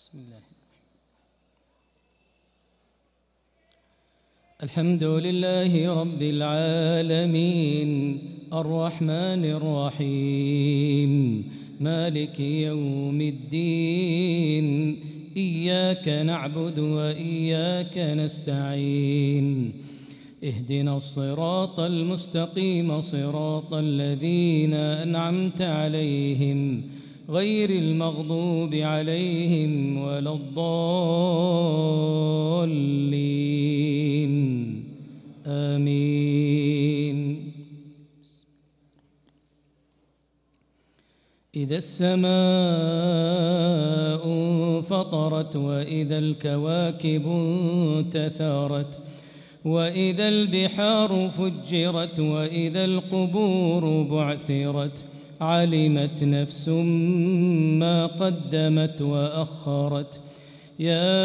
بسم الله. الحمد لله رب العالمين الرحمن الرحيم مالك يوم الدين إياك نعبد وإياك نستعين اهدنا الصراط المستقيم صراط الذين أنعمت عليهم غير المغضوب عليهم ولا الضالين آمين. إذا السماء انفطرت وإذا الكواكب انتثرت وإذا البحار فجرت وإذا القبور بعثرت علمت نفس ما قدمت وأخرت. يا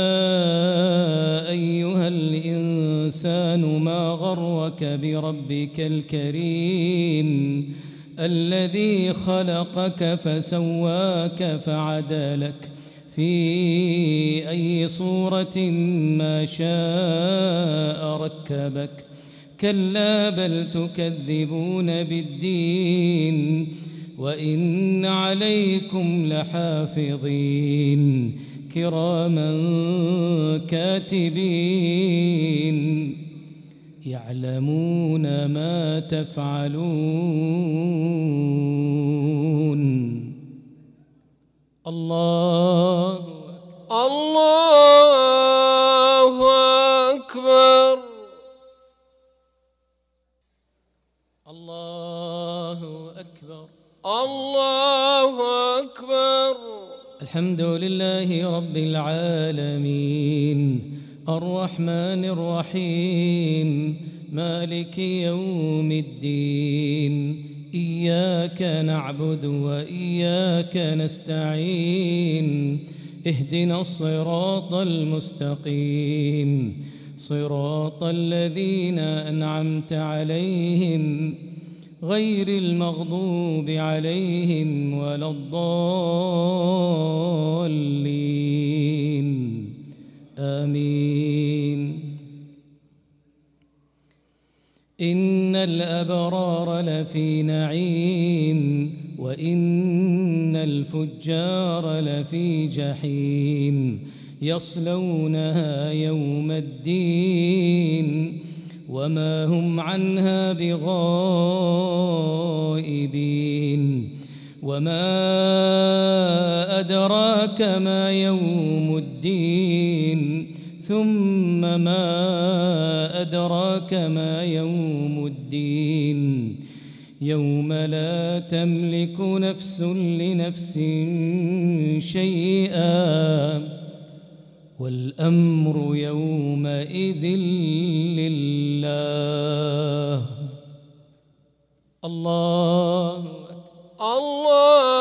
أيها الإنسان ما غرك بربك الكريم الذي خلقك فسواك فعدلك في أي صورة ما شاء ركبك. كلا بل تكذبون بالدين وإن عليكم لحافظين كراما كاتبين يعلمون ما تفعلون. الله أكبر. الله أكبر. الله أكبر. الحمد لله رب العالمين الرحمن الرحيم مالك يوم الدين إياك نعبد وإياك نستعين اهدنا الصراط المستقيم صراط الذين أنعمت عليهم غير المغضوب عليهم ولا الضالين آمين. إن الأبرار لفي نعيم وإن الفجار لفي جحيم يصلونها يوم الدين وما هم عنها بغائبين. وما أدراك ما يوم الدين ثم ما أدراك ما يوم الدين يوم لا تملك نفس لنفس شيئا والأمر يومئذ لله. الله